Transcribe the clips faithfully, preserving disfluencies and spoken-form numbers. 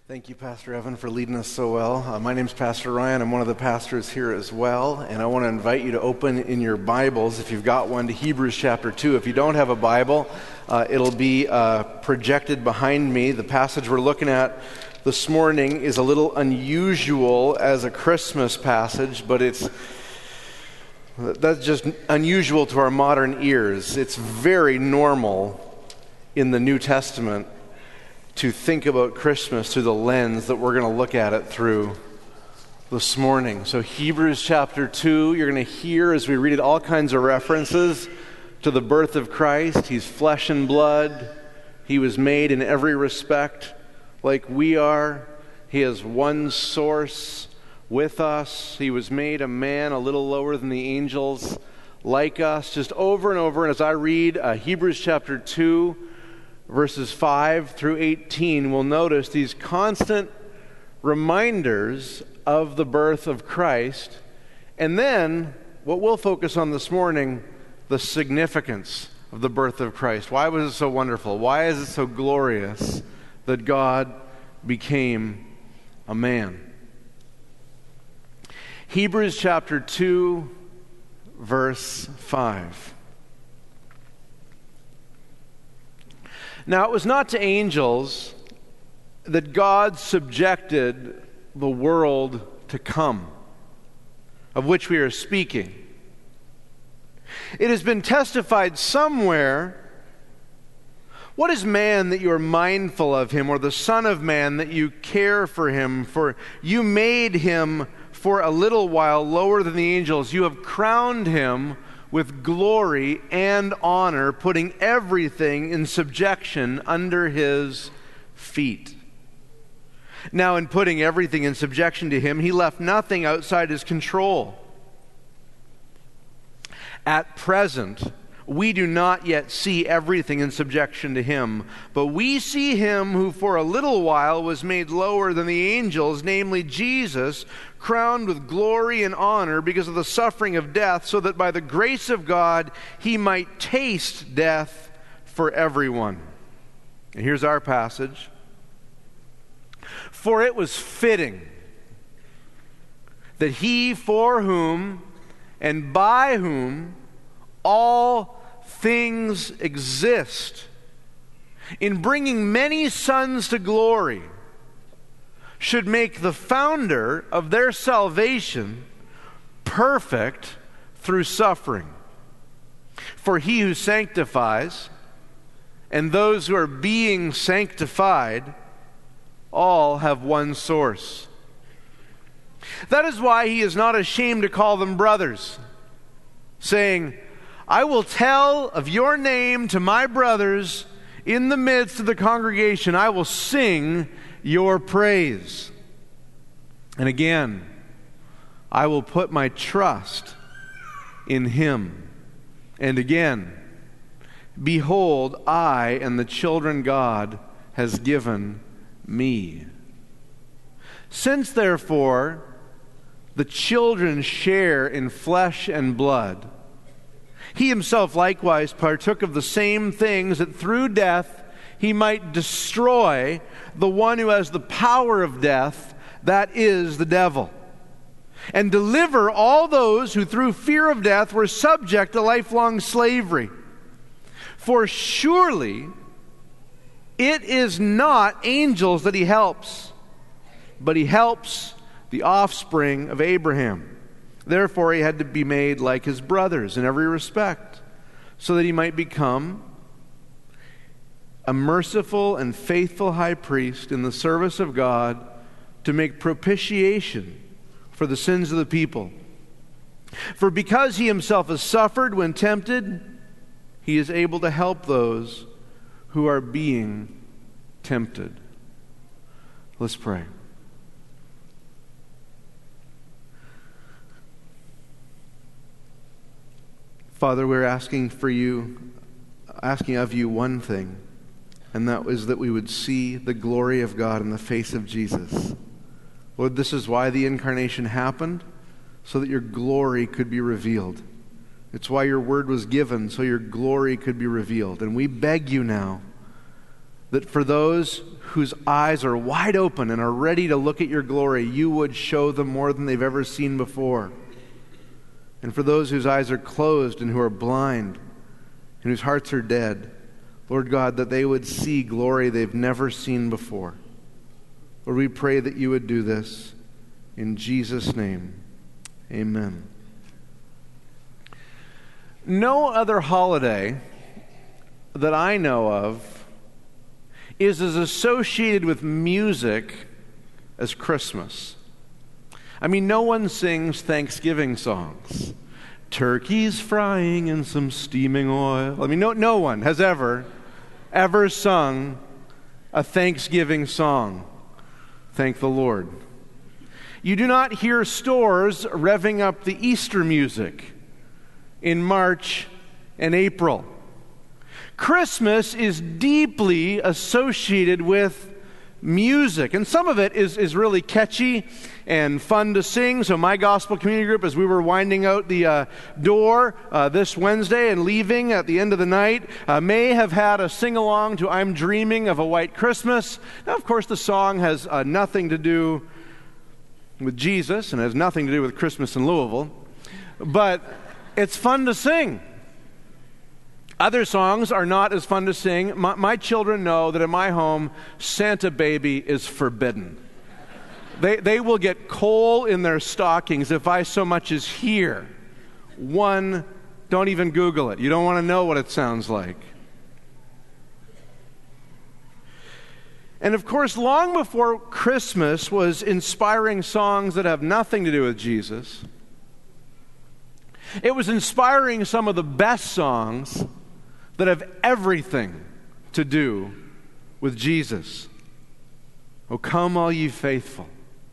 Thank you, Pastor Evan, for leading us so well. Uh, my name's Pastor Ryan. I'm one of the pastors here as well, and I want to invite you to open in your Bibles, if you've got one, to Hebrews chapter two. If you don't have a Bible, uh, it'll be uh, projected behind me. The passage we're looking at this morning is a little unusual as a Christmas passage, but it's that's just unusual to our modern ears. It's very normal in the New Testament to think about Christmas through the lens that we're going to look at it through this morning. So Hebrews chapter two, you're going to hear as we read it all kinds of references to the birth of Christ. He's flesh and blood. He was made in every respect like we are. He has one source with us. He was made a man a little lower than the angels like us. Just over and over. And as I read uh, Hebrews chapter two, verses five through eighteen, we'll notice these constant reminders of the birth of Christ. And then, what we'll focus on this morning, the significance of the birth of Christ. Why was it so wonderful? Why is it so glorious that God became a man? Hebrews chapter two, verse five. Now, it was not to angels that God subjected the world to come, of which we are speaking. It has been testified somewhere, what is man that you are mindful of him, or the Son of Man that you care for him? For you made him for a little while lower than the angels. You have crowned him with glory and honor, putting everything in subjection under his feet. Now, in putting everything in subjection to him, he left nothing outside his control. At present, we do not yet see everything in subjection to him, but we see him who for a little while was made lower than the angels, namely Jesus, crowned with glory and honor because of the suffering of death, so that by the grace of God he might taste death for everyone. And here's our passage. For it was fitting that he for whom and by whom all things exist, in bringing many sons to glory, should make the founder of their salvation perfect through suffering. For he who sanctifies and those who are being sanctified all have one source. That is why he is not ashamed to call them brothers, saying, I will tell of your name to my brothers in the midst of the congregation. I will sing your praise. And again, I will put my trust in him. And again, behold, I and the children God has given me. Since therefore the children share in flesh and blood, he himself likewise partook of the same things, that through death he might destroy the one who has the power of death, that is, the devil, and deliver all those who through fear of death were subject to lifelong slavery. For surely it is not angels that he helps, but he helps the offspring of Abraham. Therefore, he had to be made like his brothers in every respect, so that he might become a merciful and faithful high priest in the service of God to make propitiation for the sins of the people. For because he himself has suffered when tempted, he is able to help those who are being tempted. Let's pray. Father, we're asking for you, asking of you one thing, and that was that we would see the glory of God in the face of Jesus. Lord, this is why the incarnation happened, so that your glory could be revealed. It's why your word was given, so your glory could be revealed. And we beg you now that for those whose eyes are wide open and are ready to look at your glory, you would show them more than they've ever seen before. And for those whose eyes are closed and who are blind and whose hearts are dead, Lord God, that they would see glory they've never seen before. Lord, we pray that you would do this in Jesus' name. Amen. No other holiday that I know of is as associated with music as Christmas. I mean, no one sings Thanksgiving songs. Turkeys frying in some steaming oil. I mean, no, no one has ever, ever sung a Thanksgiving song. Thank the Lord. You do not hear stores revving up the Easter music in March and April. Christmas is deeply associated with music, and some of it is, is really catchy and fun to sing. So my gospel community group, as we were winding out the uh, door uh, this Wednesday and leaving at the end of the night, uh, may have had a sing-along to I'm Dreaming of a White Christmas. Now, of course, the song has uh, nothing to do with Jesus and has nothing to do with Christmas in Louisville, but it's fun to sing. Other songs are not as fun to sing. My, my children know that in my home, Santa Baby is forbidden. They, they will get coal in their stockings if I so much as hear one. Don't even Google it. You don't want to know what it sounds like. And of course, long before Christmas was inspiring songs that have nothing to do with Jesus, it was inspiring some of the best songs that have everything to do with Jesus. O come, all ye faithful.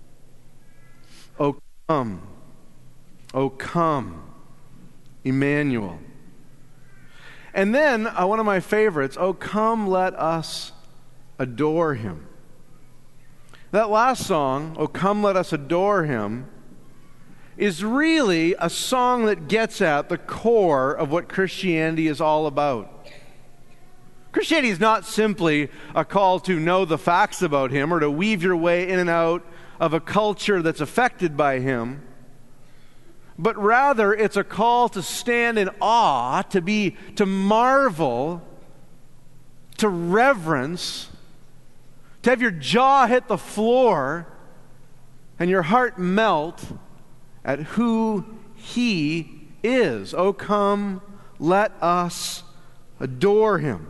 O come. O come, Emmanuel. And then, uh, one of my favorites, O come, let us adore him. That last song, O come, let us adore him, is really a song that gets at the core of what Christianity is all about. Christianity is not simply a call to know the facts about him or to weave your way in and out of a culture that's affected by him, but rather it's a call to stand in awe, to be, to marvel, to reverence, to have your jaw hit the floor and your heart melt at who he is. Oh, come, let us adore him.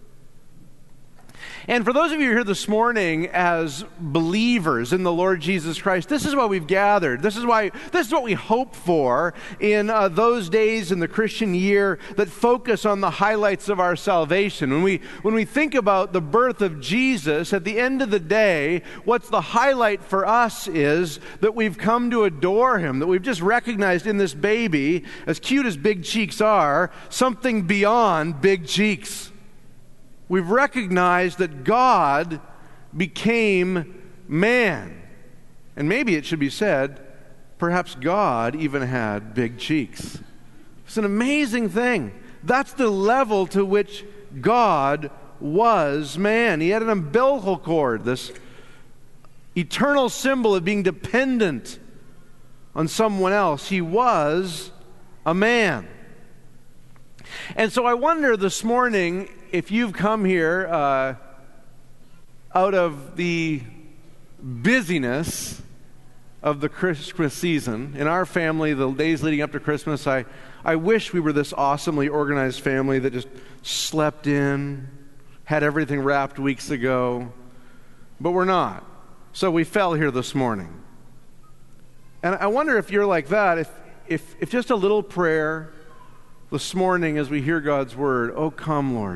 And for those of you here this morning as believers in the Lord Jesus Christ, this is why we've gathered. This is why this is what we hope for in uh, those days in the Christian year that focus on the highlights of our salvation. When we when we think about the birth of Jesus, at the end of the day, what's the highlight for us is that we've come to adore him, that we've just recognized in this baby, as cute as big cheeks are, something beyond big cheeks. We've recognized that God became man. And maybe it should be said, perhaps God even had big cheeks. It's an amazing thing. That's the level to which God was man. He had an umbilical cord, this eternal symbol of being dependent on someone else. He was a man. And so I wonder this morning, if you've come here uh, out of the busyness of the Christmas season, in our family, the days leading up to Christmas, I, I wish we were this awesomely organized family that just slept in, had everything wrapped weeks ago, but we're not. So we fell here this morning. And I wonder if you're like that, if if, if just a little prayer this morning as we hear God's word, oh come, Lord,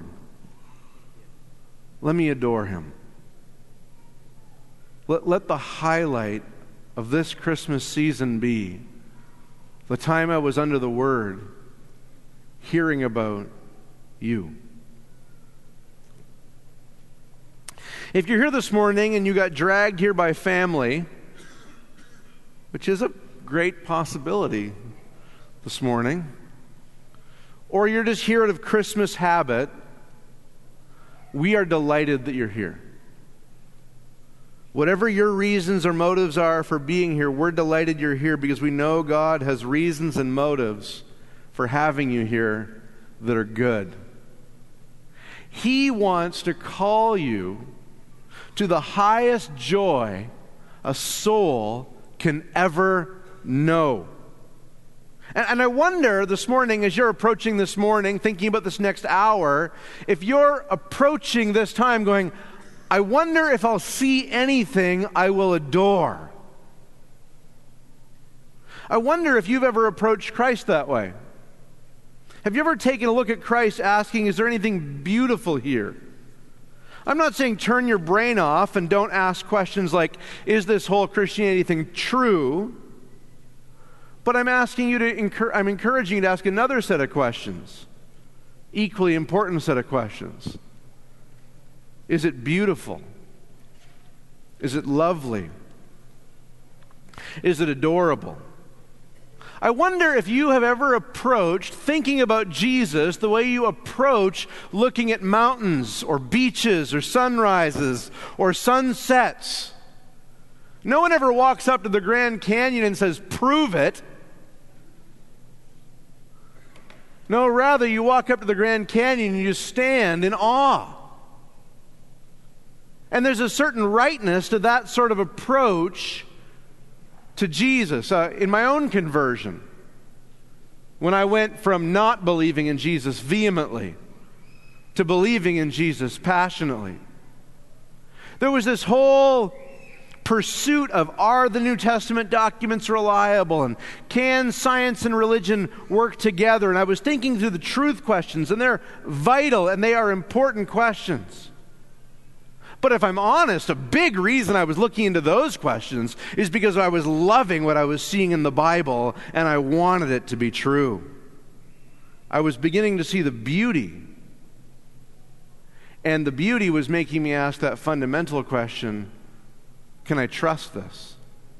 let me adore him. Let, let the highlight of this Christmas season be the time I was under the word, hearing about you. If you're here this morning and you got dragged here by family, which is a great possibility this morning, or you're just here out of Christmas habit, we are delighted that you're here. Whatever your reasons or motives are for being here, we're delighted you're here because we know God has reasons and motives for having you here that are good. He wants to call you to the highest joy a soul can ever know. And, and I wonder this morning, as you're approaching this morning, thinking about this next hour, if you're approaching this time going, I wonder if I'll see anything I will adore. I wonder if you've ever approached Christ that way. Have you ever taken a look at Christ asking, is there anything beautiful here? I'm not saying turn your brain off and don't ask questions like, is this whole Christianity thing true? But I'm asking you to, encourage, I'm encouraging you to ask another set of questions, equally important set of questions. Is it beautiful? Is it lovely? Is it adorable? I wonder if you have ever approached thinking about Jesus the way you approach looking at mountains or beaches or sunrises or sunsets. No one ever walks up to the Grand Canyon and says, prove it. No, rather you walk up to the Grand Canyon and you stand in awe. And there's a certain rightness to that sort of approach to Jesus. Uh, in my own conversion, when I went from not believing in Jesus vehemently to believing in Jesus passionately, there was this whole pursuit of, are the New Testament documents reliable, and can science and religion work together? And I was thinking through the truth questions, and they're vital and they are important questions. But if I'm honest, a big reason I was looking into those questions is because I was loving what I was seeing in the Bible and I wanted it to be true. I was beginning to see the beauty. And the beauty was making me ask that fundamental question, can I trust this?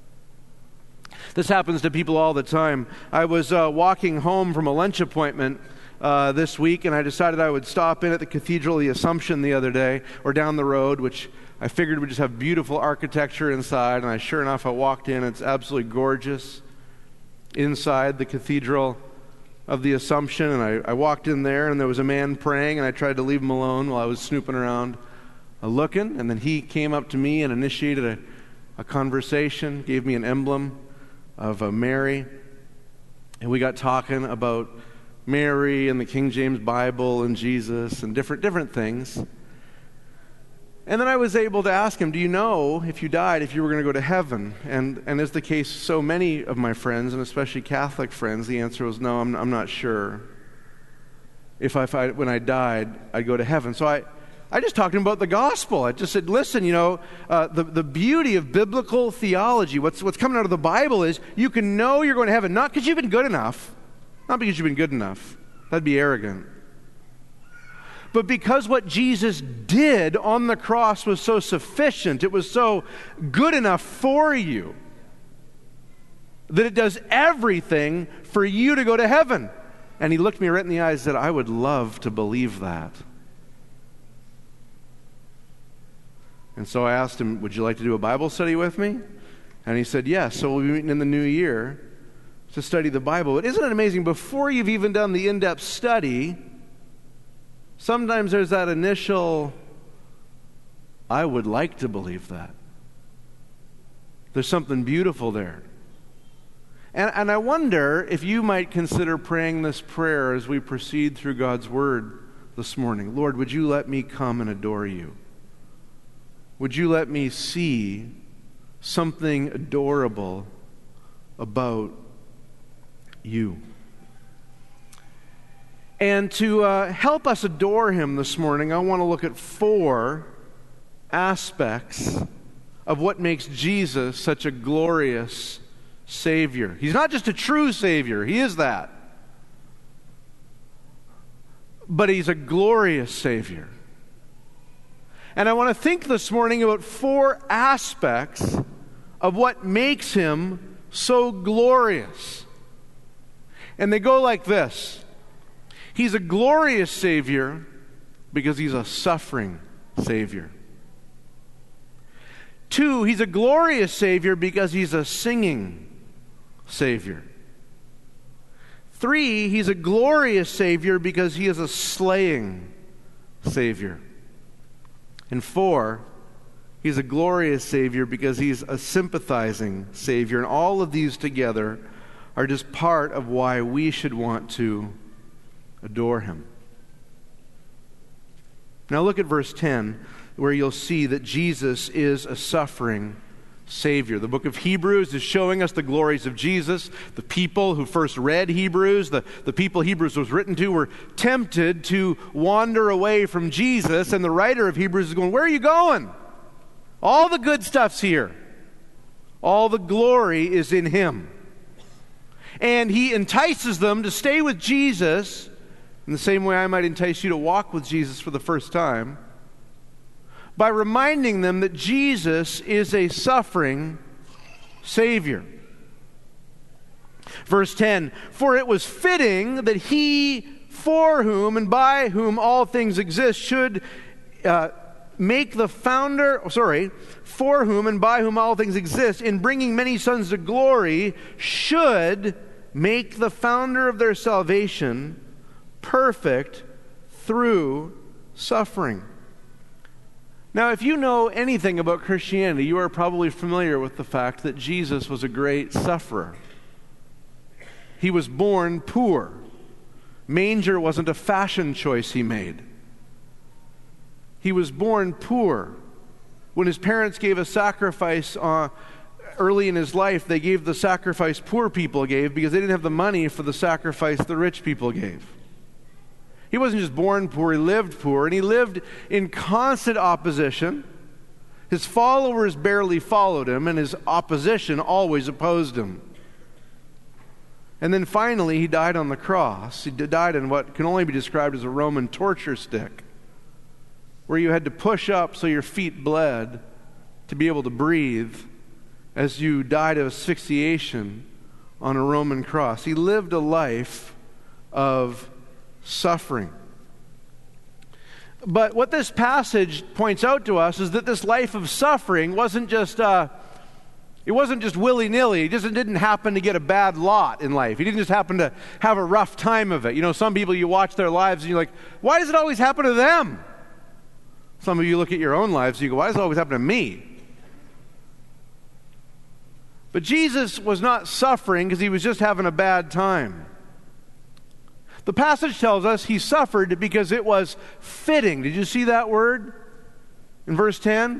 This happens to people all the time. I was uh, walking home from a lunch appointment Uh, this week, and I decided I would stop in at the Cathedral of the Assumption the other day, or down the road, which I figured would just have beautiful architecture inside, and I sure enough, I walked in, it's absolutely gorgeous inside the Cathedral of the Assumption, and I, I walked in there, and there was a man praying, and I tried to leave him alone while I was snooping around uh, looking, and then he came up to me and initiated a, a conversation, gave me an emblem of uh, Mary, and we got talking about Mary and the King James Bible and Jesus and different different things. And then I was able to ask him, do you know if you died, if you were going to go to heaven? And and as the case, so many of my friends, and especially Catholic friends, the answer was no, I'm, I'm not sure. If I, if I, when I died, I'd go to heaven. So I, I just talked to him about the gospel. I just said, listen, you know, uh, the, the beauty of biblical theology, what's, what's coming out of the Bible is you can know you're going to heaven, not because you've been good enough, not because you've been good enough. That'd be arrogant. But because what Jesus did on the cross was so sufficient, it was so good enough for you, that it does everything for you to go to heaven. And he looked me right in the eyes and said, I would love to believe that. And so I asked him, would you like to do a Bible study with me? And he said, yes. So we'll be meeting in the new year to study the Bible. But isn't it amazing, before you've even done the in-depth study, sometimes there's that initial, I would like to believe that. There's something beautiful there. And, and I wonder if you might consider praying this prayer as we proceed through God's Word this morning. Lord, would you let me come and adore you? Would you let me see something adorable about you? And to uh, help us adore him this morning, I want to look at four aspects of what makes Jesus such a glorious Savior. He's not just a true Savior, he is that. But he's a glorious Savior. And I want to think this morning about four aspects of what makes him so glorious. And they go like this. He's a glorious Savior because he's a suffering Savior. Two, he's a glorious Savior because he's a singing Savior. Three, he's a glorious Savior because he is a slaying Savior. And four, he's a glorious Savior because he's a sympathizing Savior. And all of these together are just part of why we should want to adore him. Now look at verse ten, where you'll see that Jesus is a suffering Savior. The book of Hebrews is showing us the glories of Jesus. The people who first read Hebrews, the, the people Hebrews was written to, were tempted to wander away from Jesus, and the writer of Hebrews is going, where are you going? All the good stuff's here. All the glory is in him. And he entices them to stay with Jesus in the same way I might entice you to walk with Jesus for the first time, by reminding them that Jesus is a suffering Savior. Verse ten, for it was fitting that he for whom and by whom all things exist should uh, make the founder, sorry, for whom and by whom all things exist, in bringing many sons to glory, should make the founder of their salvation perfect through suffering. Now, if you know anything about Christianity, you are probably familiar with the fact that Jesus was a great sufferer. He was born poor. Manger wasn't a fashion choice he made. He was born poor. When his parents gave a sacrifice uh, early in his life, they gave the sacrifice poor people gave because they didn't have the money for the sacrifice the rich people gave. He wasn't just born poor, he lived poor, and he lived in constant opposition. His followers barely followed him, and his opposition always opposed him. And then finally, he died on the cross. He died in what can only be described as a Roman torture stick, where you had to push up so your feet bled to be able to breathe as you died of asphyxiation on a Roman cross. He lived a life of suffering. But what this passage points out to us is that this life of suffering wasn't just uh, it wasn't just willy-nilly. He just didn't happen to get a bad lot in life. He didn't just happen to have a rough time of it. You know, some people, you watch their lives and you're like, why does it always happen to them? Some of you look at your own lives and you go, why does it always happen to me? But Jesus was not suffering because he was just having a bad time. The passage tells us he suffered because it was fitting. Did you see that word in verse ten?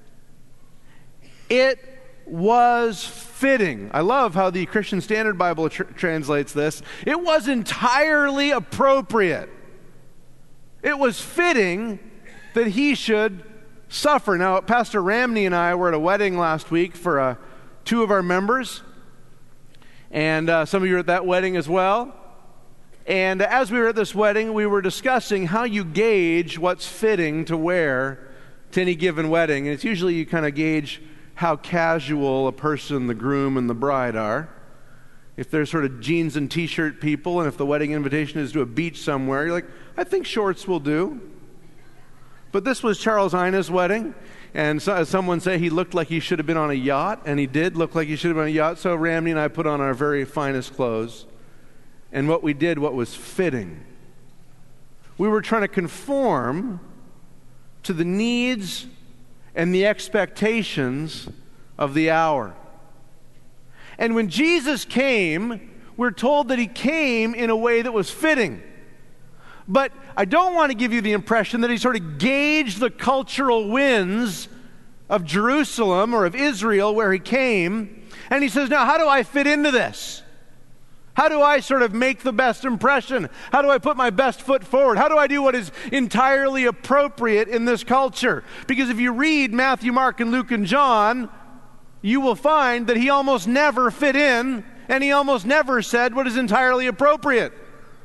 It was fitting. I love how the Christian Standard Bible tr- translates this. It was entirely appropriate. It was fitting that he should suffer. Now, Pastor Ramney and I were at a wedding last week for uh, two of our members, and uh, some of you were at that wedding as well. And as we were at this wedding, we were discussing how you gauge what's fitting to wear to any given wedding. And it's usually you kind of gauge how casual a person, the groom and the bride are. If they're sort of jeans and t-shirt people, and if the wedding invitation is to a beach somewhere, you're like, I think shorts will do. But this was Charles Ina's wedding, and so, as someone said, he looked like he should have been on a yacht, and he did look like he should have been on a yacht. So Ramney and I put on our very finest clothes. And what we did, what was fitting. We were trying to conform to the needs and the expectations of the hour. And when Jesus came, we're told that he came in a way that was fitting. But I don't want to give you the impression that he sort of gauged the cultural winds of Jerusalem or of Israel where he came. And he says, now how do I fit into this? How do I sort of make the best impression? How do I put my best foot forward? How do I do what is entirely appropriate in this culture? Because if you read Matthew, Mark, and Luke, and John, you will find that he almost never fit in, and he almost never said what is entirely appropriate.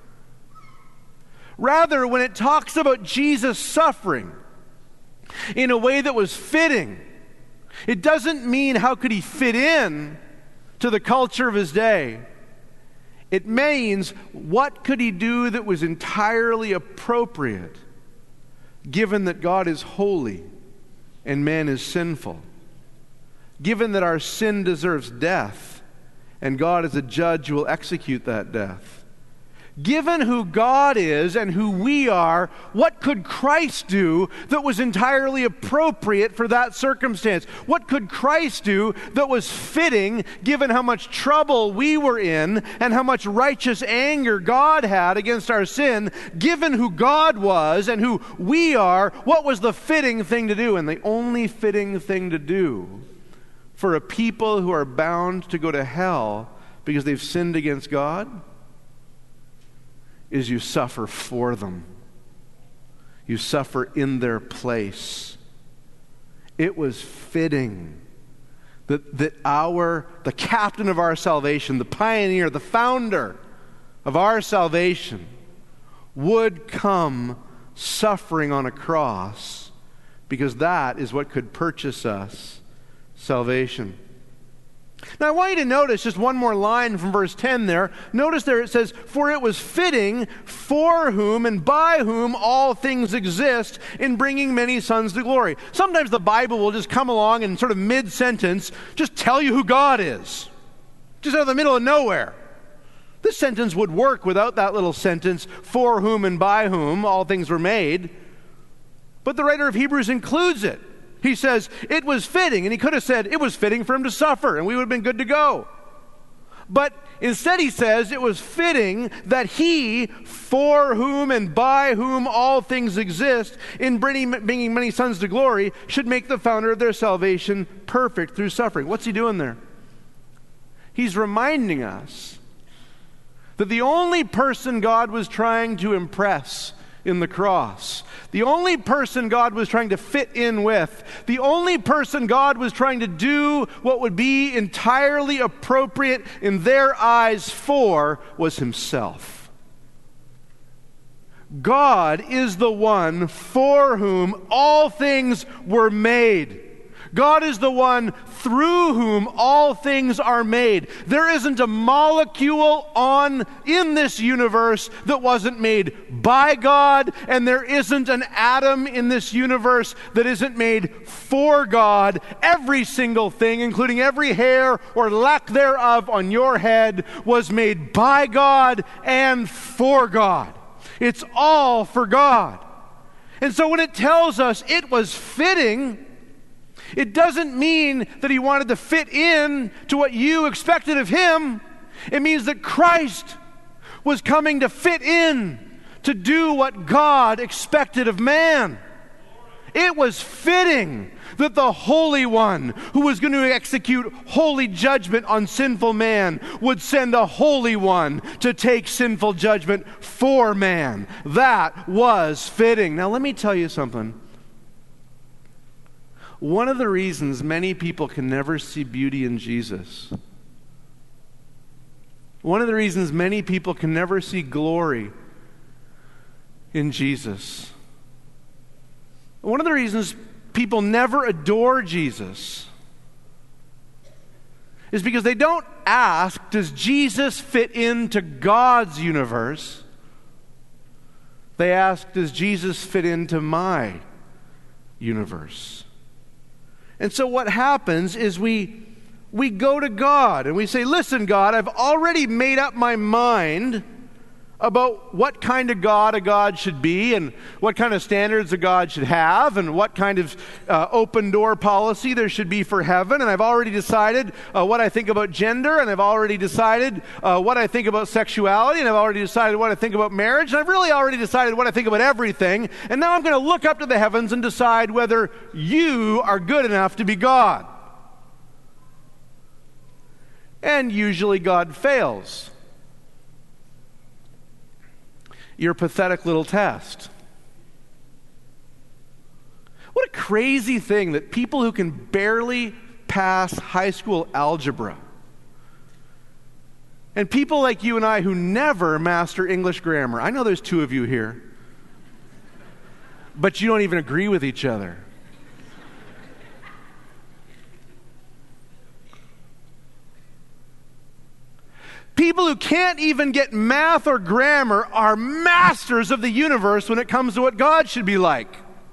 Rather, when it talks about Jesus suffering in a way that was fitting, it doesn't mean how could he fit in to the culture of his day. It means, what could he do that was entirely appropriate given that God is holy and man is sinful, given that our sin deserves death and God is a judge who will execute that death, given who God is and who we are, what could Christ do that was entirely appropriate for that circumstance? What could Christ do that was fitting, given how much trouble we were in and how much righteous anger God had against our sin? Given who God was and who we are, what was the fitting thing to do? And the only fitting thing to do for a people who are bound to go to hell because they've sinned against God is you suffer for them. You suffer in their place. It was fitting that, that our, the captain of our salvation, the pioneer, the founder of our salvation, would come suffering on a cross, because that is what could purchase us salvation. Now I want you to notice just one more line from verse ten there. Notice there it says, "For it was fitting, for whom and by whom all things exist, in bringing many sons to glory." Sometimes the Bible will just come along and sort of mid-sentence just tell you who God is. Just out of the middle of nowhere. This sentence would work without that little sentence, "for whom and by whom all things were made." But the writer of Hebrews includes it. He says, it was fitting, and he could have said, it was fitting for him to suffer, and we would have been good to go. But instead he says, it was fitting that he, for whom and by whom all things exist, in bringing, bringing many sons to glory, should make the founder of their salvation perfect through suffering. What's he doing there? He's reminding us that the only person God was trying to impress in the cross, the only person God was trying to fit in with, the only person God was trying to do what would be entirely appropriate in their eyes for, was himself. God is the one for whom all things were made. God is the one through whom all things are made. There isn't a molecule on in this universe that wasn't made by God, and there isn't an atom in this universe that isn't made for God. Every single thing, including every hair or lack thereof on your head, was made by God and for God. It's all for God. And so when it tells us it was fitting, it doesn't mean that he wanted to fit in to what you expected of him. It means that Christ was coming to fit in to do what God expected of man. It was fitting that the Holy One, who was going to execute holy judgment on sinful man, would send a Holy One to take sinful judgment for man. That was fitting. Now let me tell you something. One of the reasons many people can never see beauty in Jesus, one of the reasons many people can never see glory in Jesus, one of the reasons people never adore Jesus is because they don't ask, does Jesus fit into God's universe? They ask, does Jesus fit into my universe? And so what happens is we we go to God and we say, listen, God, I've already made up my mind about what kind of God a God should be and what kind of standards a God should have and what kind of uh, open door policy there should be for heaven. And I've already decided uh, what I think about gender, and I've already decided uh, what I think about sexuality, and I've already decided what I think about marriage, and I've really already decided what I think about everything. And now I'm going to look up to the heavens and decide whether you are good enough to be God. And usually God fails your pathetic little test. What a crazy thing that people who can barely pass high school algebra, and people like you and I who never master English grammar. I know there's two of you here, but you don't even agree with each other. People who can't even get math or grammar are masters of the universe when it comes to what God should be like.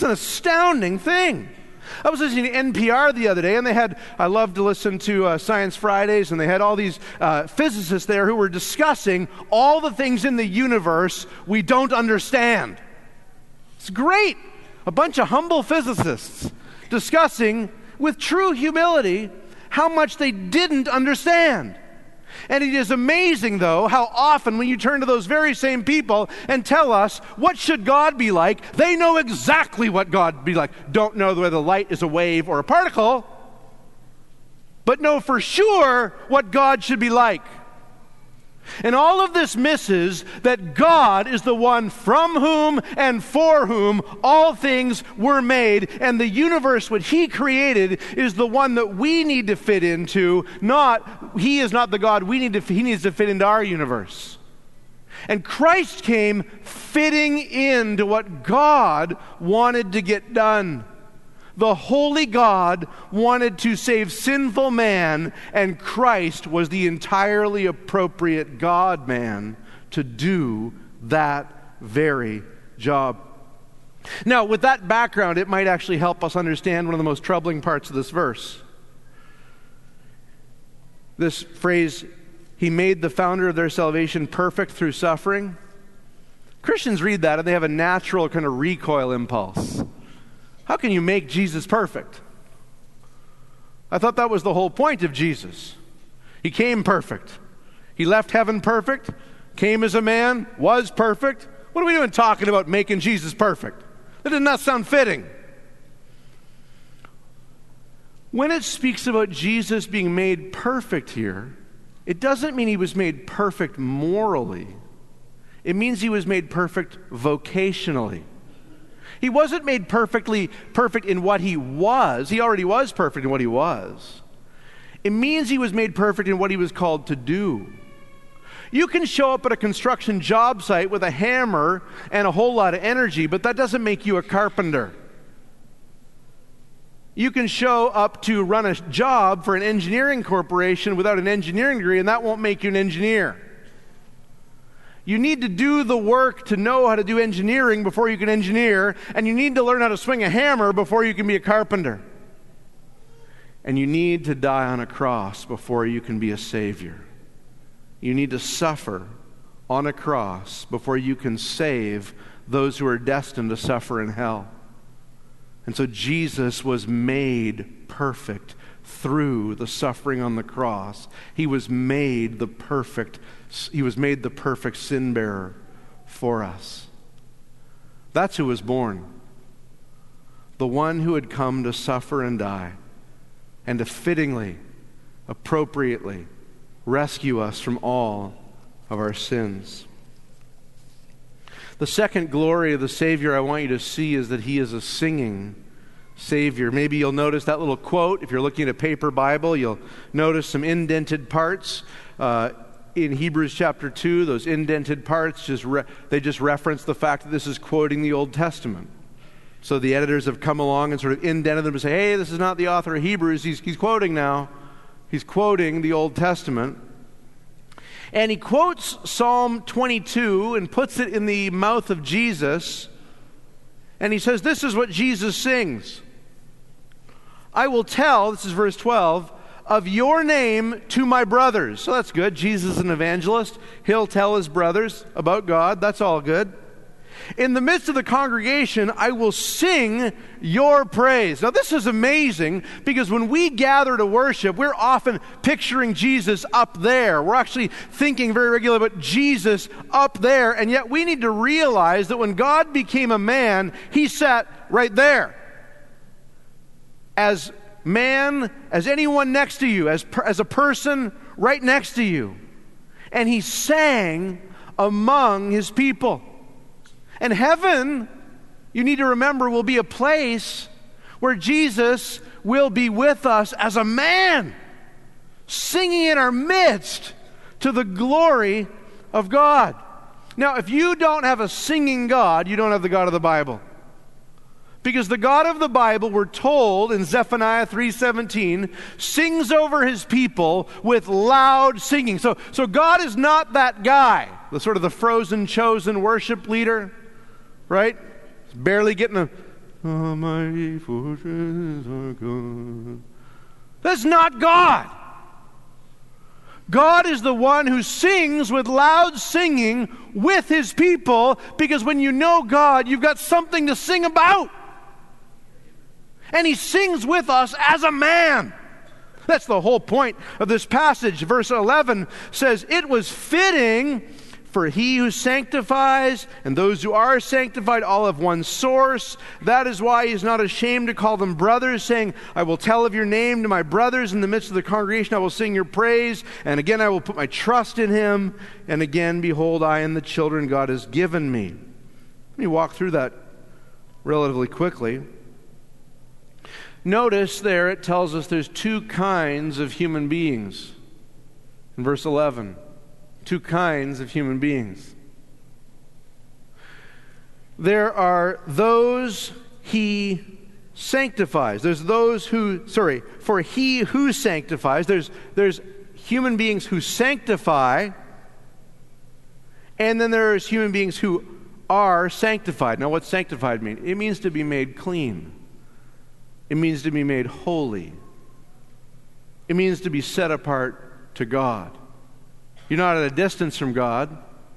It's an astounding thing. I was listening to N P R the other day, and they had, I love to listen to uh, Science Fridays, and they had all these uh, physicists there who were discussing all the things in the universe we don't understand. It's great. A bunch of humble physicists discussing with true humility how much they didn't understand. And it is amazing, though, how often when you turn to those very same people and tell us, what should God be like? They know exactly what God be like. Don't know whether light is a wave or a particle, but know for sure what God should be like. And all of this misses that God is the one from whom and for whom all things were made, and the universe, what He created, is the one that we need to fit into. Not, He is not the God we need to, He needs to fit into our universe. And Christ came fitting into what God wanted to get done. The holy God wanted to save sinful man, and Christ was the entirely appropriate God-man to do that very job. Now, with that background, it might actually help us understand one of the most troubling parts of this verse. This phrase, He made the founder of their salvation perfect through suffering. Christians read that and they have a natural kind of recoil impulse. How can you make Jesus perfect? I thought that was the whole point of Jesus. He came perfect. He left heaven perfect, came as a man, was perfect. What are we doing talking about making Jesus perfect? That did not sound fitting. When it speaks about Jesus being made perfect here, it doesn't mean He was made perfect morally. It means He was made perfect vocationally. He wasn't made perfectly perfect in what He was. He already was perfect in what He was. It means He was made perfect in what He was called to do. You can show up at a construction job site with a hammer and a whole lot of energy, but that doesn't make you a carpenter. You can show up to run a job for an engineering corporation without an engineering degree, and that won't make you an engineer. You need to do the work to know how to do engineering before you can engineer, and you need to learn how to swing a hammer before you can be a carpenter. And you need to die on a cross before you can be a savior. You need to suffer on a cross before you can save those who are destined to suffer in hell. And so Jesus was made perfect through the suffering on the cross. He was made the perfect He was made the perfect sin bearer for us. That's who was born. The one who had come to suffer and die, and to fittingly, appropriately rescue us from all of our sins. The second glory of the Savior I want you to see is that He is a singing Savior. Maybe you'll notice that little quote. If you're looking at a paper Bible, you'll notice some indented parts. Uh, in Hebrews chapter two, those indented parts, just re- they just reference the fact that this is quoting the Old Testament. So the editors have come along and sort of indented them and say, hey, this is not the author of Hebrews. He's, he's quoting now. He's quoting the Old Testament. And he quotes Psalm twenty-two and puts it in the mouth of Jesus. And he says, this is what Jesus sings. I will tell, this is verse twelve, of your name to my brothers. So that's good. Jesus is an evangelist. He'll tell his brothers about God. That's all good. In the midst of the congregation, I will sing your praise. Now this is amazing because when we gather to worship, we're often picturing Jesus up there. We're actually thinking very regularly about Jesus up there. And yet we need to realize that when God became a man, He sat right there. As man, as anyone next to you, as, per, as a person right next to you. And He sang among His people. And heaven, you need to remember, will be a place where Jesus will be with us as a man, singing in our midst to the glory of God. Now, if you don't have a singing God, you don't have the God of the Bible. Because the God of the Bible, we're told in Zephaniah three seventeen, sings over His people with loud singing. So, so God is not that guy, the sort of the frozen chosen worship leader, right? Barely getting a All mighty fortresses are gone. That's not God. God is the one who sings with loud singing with his people, because when you know God, you've got something to sing about. And he sings with us as a man. That's the whole point of this passage. Verse eleven says, "It was fitting for he who sanctifies and those who are sanctified all have one source. That is why he is not ashamed to call them brothers, saying, I will tell of your name to my brothers. In the midst of the congregation I will sing your praise. And again I will put my trust in him. And again, behold, I and the children God has given me." Let me walk through that relatively quickly. Notice there it tells us there's two kinds of human beings. In verse eleven. Two kinds of human beings. There are those he sanctifies. There's those who, sorry, for he who sanctifies. There's, there's human beings who sanctify, and then there's human beings who are sanctified. Now, what's sanctified mean? It means to be made clean. It means to be made holy. It means to be set apart to God. You're not at a distance from God.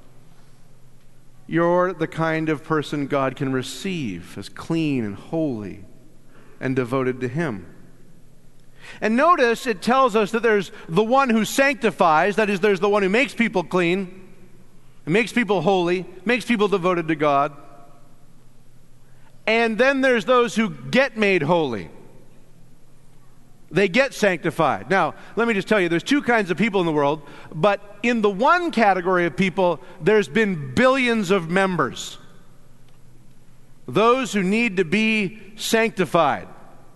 You're the kind of person God can receive as clean and holy and devoted to him. And notice it tells us that there's the one who sanctifies, that is, there's the one who makes people clean, makes people holy, makes people devoted to God. And then there's those who get made holy. They get sanctified. Now, let me just tell you, there's two kinds of people in the world, but in the one category of people, there's been billions of members. Those who need to be sanctified.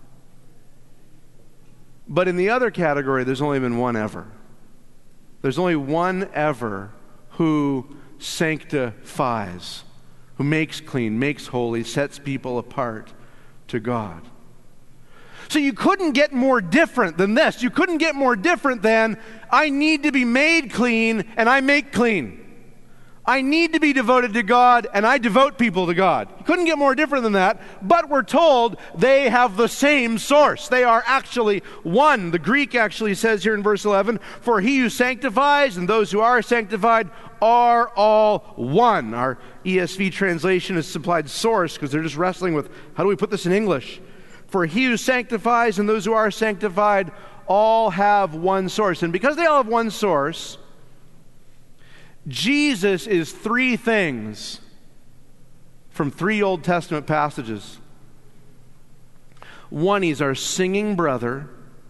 But in the other category, there's only been one ever. There's only one ever who sanctifies, who makes clean, makes holy, sets people apart to God. So you couldn't get more different than this. You couldn't get more different than, I need to be made clean and I make clean. I need to be devoted to God and I devote people to God. You couldn't get more different than that, but we're told they have the same source. They are actually one. The Greek actually says here in verse eleven, for he who sanctifies and those who are sanctified are all one. Our E S V translation has supplied source because they're just wrestling with, how do we put this in English? For he who sanctifies and those who are sanctified all have one source. And because they all have one source, Jesus is three things from three Old Testament passages. One, he's our singing brother.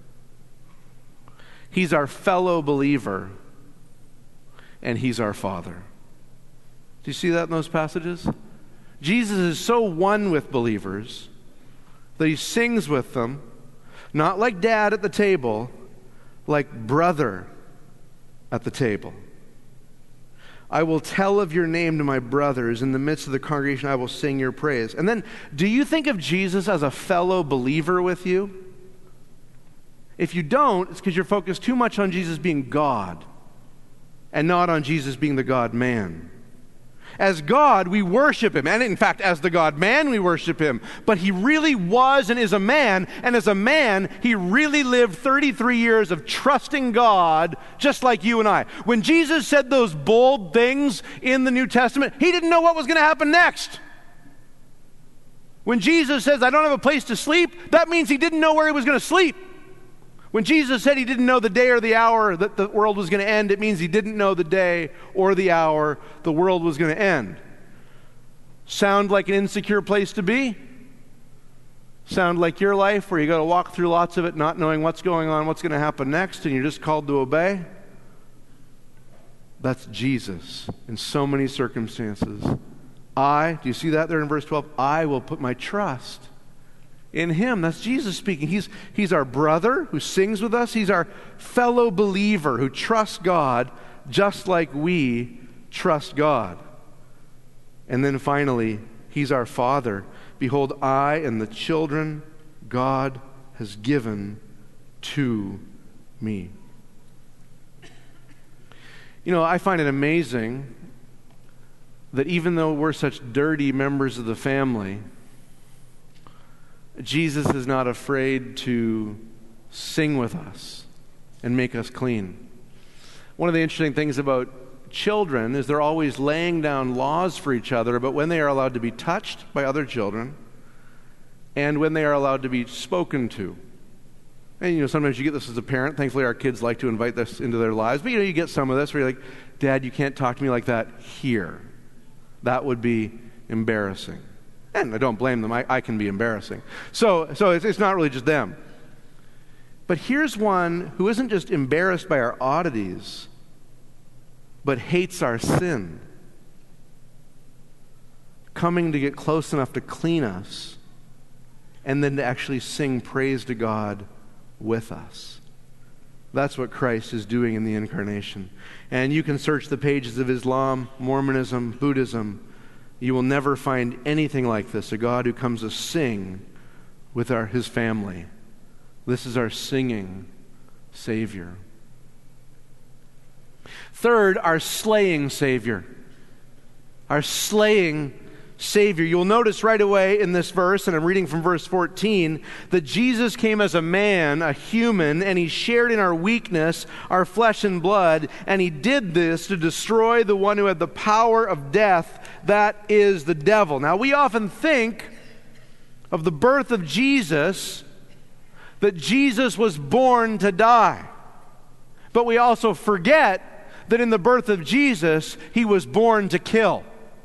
He's our fellow believer. And he's our Father. Do you see that in those passages? Jesus is so one with believers that he sings with them, not like dad at the table, like brother at the table. I will tell of your name to my brothers. In the midst of the congregation, I will sing your praise. And then, do you think of Jesus as a fellow believer with you? If you don't, it's because you're focused too much on Jesus being God and not on Jesus being the God-man. As God, we worship him. And in fact, as the God-man, we worship him. But he really was and is a man. And as a man, he really lived thirty-three years of trusting God, just like you and I. When Jesus said those bold things in the New Testament, he didn't know what was going to happen next. When Jesus says, I don't have a place to sleep, that means he didn't know where he was going to sleep. When Jesus said he didn't know the day or the hour that the world was going to end, it means he didn't know the day or the hour the world was going to end. Sound like an insecure place to be? Sound like your life where you got to walk through lots of it not knowing what's going on, what's going to happen next, and you're just called to obey? That's Jesus in so many circumstances. I, do you see that there in verse twelve? I will put my trust in him. That's Jesus speaking. He's, he's our brother who sings with us. He's our fellow believer who trusts God just like we trust God. And then finally, he's our Father. Behold, I and the children God has given to me. You know, I find it amazing that even though we're such dirty members of the family, Jesus is not afraid to sing with us and make us clean. One of the interesting things about children is they're always laying down laws for each other about when they are allowed to be touched by other children and when they are allowed to be spoken to. And, you know, sometimes you get this as a parent. Thankfully, our kids like to invite this into their lives. But, you know, you get some of this where you're like, Dad, you can't talk to me like that here. That would be embarrassing. And I don't blame them. I, I can be embarrassing. So, so it's, it's not really just them. But here's one who isn't just embarrassed by our oddities, but hates our sin, coming to get close enough to clean us, and then to actually sing praise to God with us. That's what Christ is doing in the incarnation. And you can search the pages of Islam, Mormonism, Buddhism. You will never find anything like this, a God who comes to sing with our, his family. This is our singing Savior. Third, our slaying Savior. Our slaying Savior. You'll notice right away in this verse, and I'm reading from verse fourteen, that Jesus came as a man, a human, and he shared in our weakness, our flesh and blood, and he did this to destroy the one who had the power of death, that is the devil. Now, we often think of the birth of Jesus, that Jesus was born to die. But we also forget that in the birth of Jesus, he was born to kill.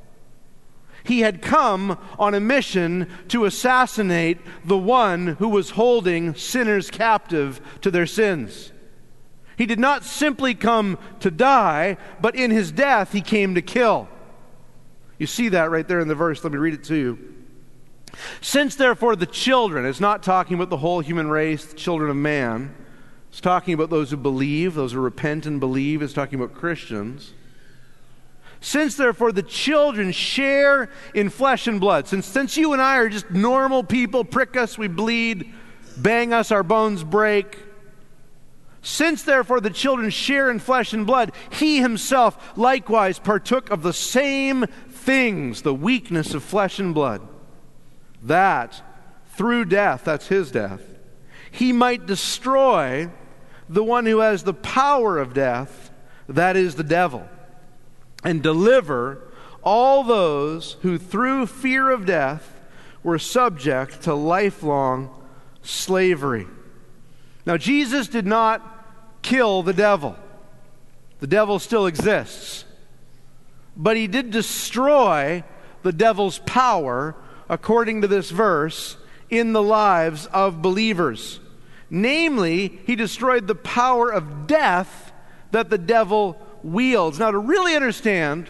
He had come on a mission to assassinate the one who was holding sinners captive to their sins. He did not simply come to die, but in his death, he came to kill. You see that right there in the verse. Let me read it to you. Since, therefore, the children, it's not talking about the whole human race, the children of man. It's talking about those who believe, those who repent and believe. It's talking about Christians. Since, therefore, the children share in flesh and blood, since, since you and I are just normal people, prick us, we bleed, bang us, our bones break. Since, therefore, the children share in flesh and blood, he himself likewise partook of the same things, the weakness of flesh and blood, that through death, that's his death, he might destroy the one who has the power of death, that is the devil, and deliver all those who through fear of death were subject to lifelong slavery. Now, Jesus did not kill the devil. The devil still exists. But he did destroy the devil's power, according to this verse, in the lives of believers. Namely, he destroyed the power of death that the devil wields. Now, to really understand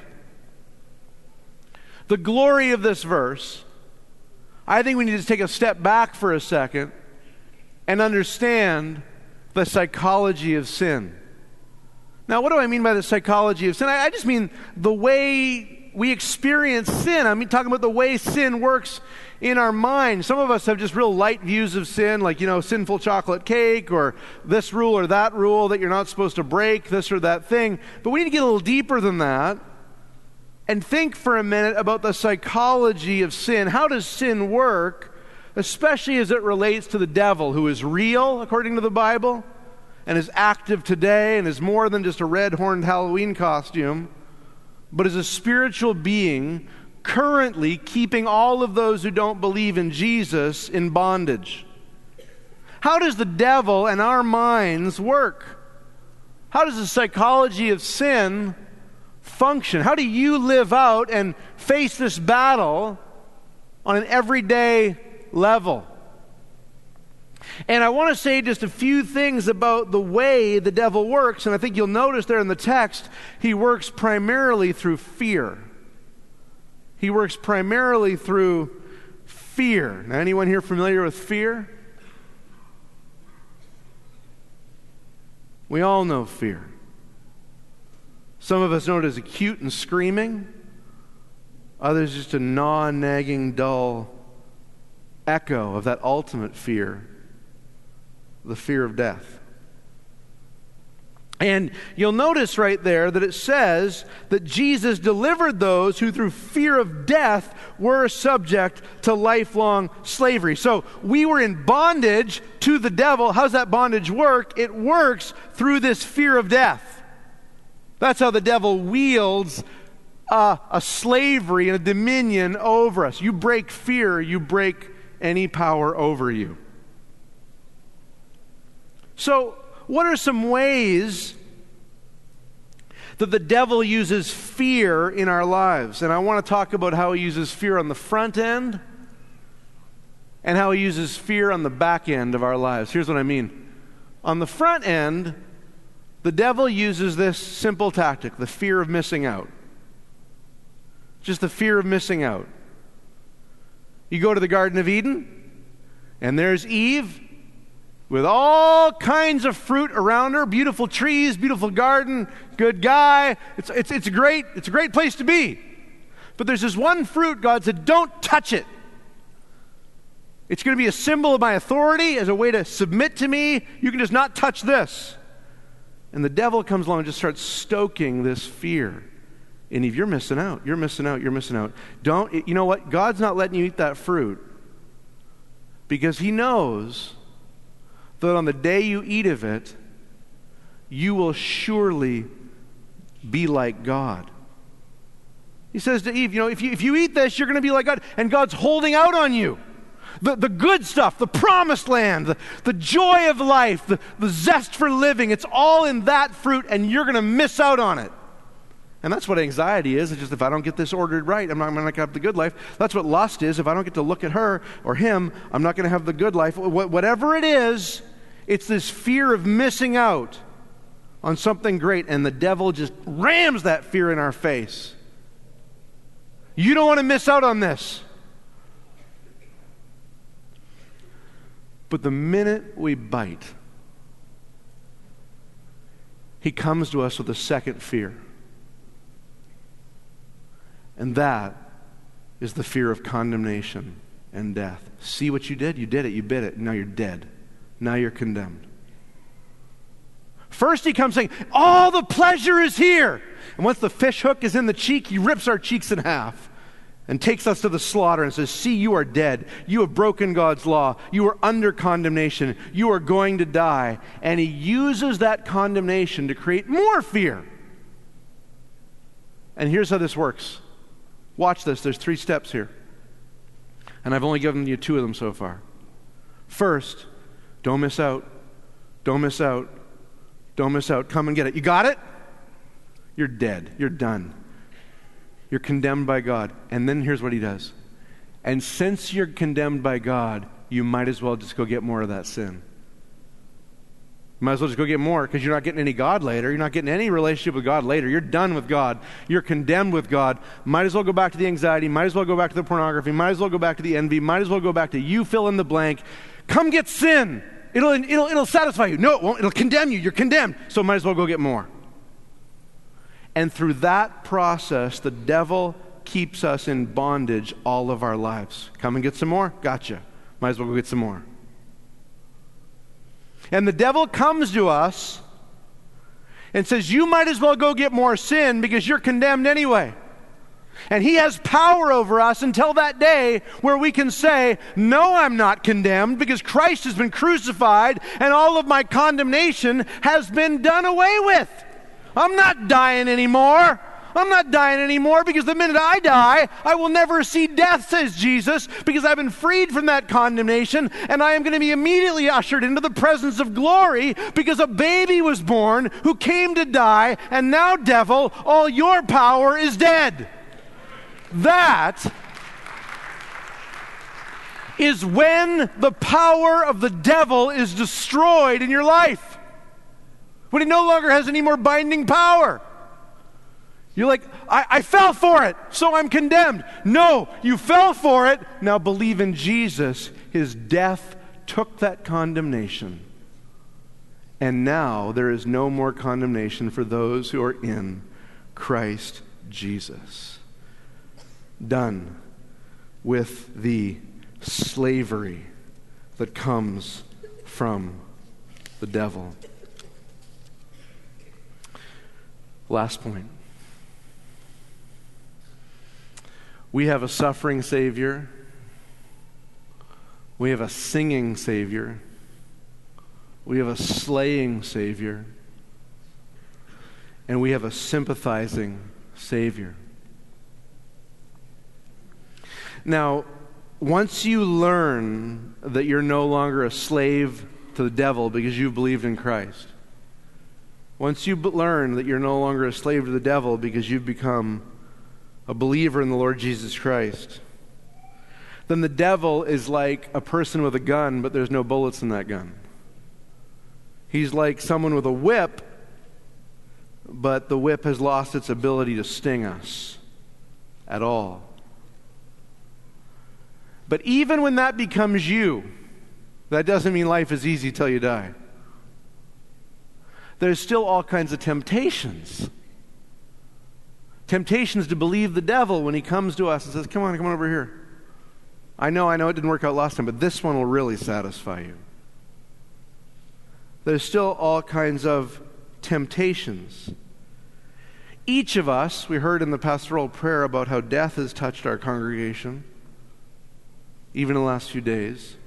the glory of this verse, I think we need to take a step back for a second and understand the psychology of sin. Now, what do I mean by the psychology of sin? I, I just mean the way we experience sin. I mean, talking about the way sin works in our mind. Some of us have just real light views of sin, like, you know, sinful chocolate cake, or this rule or that rule that you're not supposed to break, this or that thing. But we need to get a little deeper than that and think for a minute about the psychology of sin. How does sin work, especially as it relates to the devil, who is real, according to the Bible, and is active today, and is more than just a red-horned Halloween costume, but is a spiritual being currently keeping all of those who don't believe in Jesus in bondage. How does the devil and our minds work? How does the psychology of sin function? How do you live out and face this battle on an everyday level? And I want to say just a few things about the way the devil works, and I think you'll notice there in the text, he works primarily through fear. He works primarily through fear. Now, anyone here familiar with fear? We all know fear. Some of us know it as acute and screaming. Others just a gnaw, nagging, dull echo of that ultimate fear, the fear of death. And you'll notice right there that it says that Jesus delivered those who through fear of death were subject to lifelong slavery. So we were in bondage to the devil. How's that bondage work? It works through this fear of death. That's how the devil wields uh, a slavery and a dominion over us. You break fear, you break any power over you. So, what are some ways that the devil uses fear in our lives? And I want to talk about how he uses fear on the front end and how he uses fear on the back end of our lives. Here's what I mean. On the front end, the devil uses this simple tactic, the fear of missing out. Just the fear of missing out. You go to the Garden of Eden, and there's Eve, with all kinds of fruit around her, beautiful trees, beautiful garden, good guy. It's, it's, it's, a great, it's a great place to be. But there's this one fruit, God said, don't touch it. It's going to be a symbol of my authority, as a way to submit to me. You can just not touch this. And the devil comes along and just starts stoking this fear. And Eve, you're missing out. You're missing out. You're missing out. Don't, you know what? God's not letting you eat that fruit because he knows that on the day you eat of it, you will surely be like God. He says to Eve, you know, if you, if you eat this, you're going to be like God. And God's holding out on you. The, the good stuff, the promised land, the, the joy of life, the, the zest for living, it's all in that fruit, and you're going to miss out on it. And that's what anxiety is. It's just, if I don't get this ordered right, I'm not, I'm not going to have the good life. That's what lust is. If I don't get to look at her or him, I'm not going to have the good life. Wh- whatever it is, it's this fear of missing out on something great. And the devil just rams that fear in our face. You don't want to miss out on this. But the minute we bite, he comes to us with a second fear. And that is the fear of condemnation and death. See what you did? You did it. You bit it. Now you're dead. Now you're condemned. First he comes saying, all the pleasure is here. And once the fish hook is in the cheek, he rips our cheeks in half and takes us to the slaughter and says, see, you are dead. You have broken God's law. You are under condemnation. You are going to die. And he uses that condemnation to create more fear. And here's how this works. Watch this. There's three steps here. And I've only given you two of them so far. First, don't miss out. Don't miss out. Don't miss out. Come and get it. You got it? You're dead. You're done. You're condemned by God. And then here's what he does. And since you're condemned by God, you might as well just go get more of that sin. You might as well just go get more, because you're not getting any God later. You're not getting any relationship with God later. You're done with God. You're condemned with God. Might as well go back to the anxiety. Might as well go back to the pornography. Might as well go back to the envy. Might as well go back to you fill in the blank. Come get sin. It'll, it'll, it'll satisfy you. No, it won't. It'll condemn you. You're condemned. So might as well go get more. And through that process, the devil keeps us in bondage all of our lives. Come and get some more? Gotcha. Might as well go get some more. And the devil comes to us and says, you might as well go get more sin because you're condemned anyway. And he has power over us until that day where we can say, no, I'm not condemned because Christ has been crucified and all of my condemnation has been done away with. I'm not dying anymore. I'm not dying anymore because the minute I die, I will never see death, says Jesus, because I've been freed from that condemnation, and I am going to be immediately ushered into the presence of glory because a baby was born who came to die, and now, devil, all your power is dead. That is when the power of the devil is destroyed in your life. When he no longer has any more binding power. You're like, I, I fell for it, so I'm condemned. No, you fell for it. Now believe in Jesus. His death took that condemnation. And now there is no more condemnation for those who are in Christ Jesus. Done with the slavery that comes from the devil. Last point. We have a suffering Savior. We have a singing Savior. We have a slaying Savior. And we have a sympathizing Savior. Now, once you learn that you're no longer a slave to the devil because you've believed in Christ, once you b- learn that you're no longer a slave to the devil because you've become a believer in the Lord Jesus Christ, then the devil is like a person with a gun, but there's no bullets in that gun. He's like someone with a whip, but the whip has lost its ability to sting us at all. But even when that becomes you, that doesn't mean life is easy till you die. There's still all kinds of temptations. Temptations to believe the devil when he comes to us and says, come on, come on over here. I know, I know it didn't work out last time, but this one will really satisfy you. There's still all kinds of temptations. Each of us, we heard in the pastoral prayer about how death has touched our congregation, even in the last few days.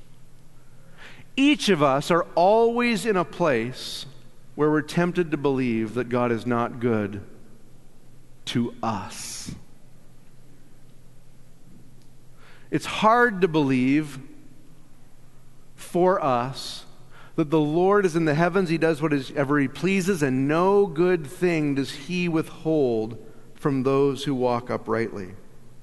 Each of us are always in a place where we're tempted to believe that God is not good to us. It's hard to believe for us that the Lord is in the heavens, He does whatever He pleases, and no good thing does He withhold from those who walk uprightly.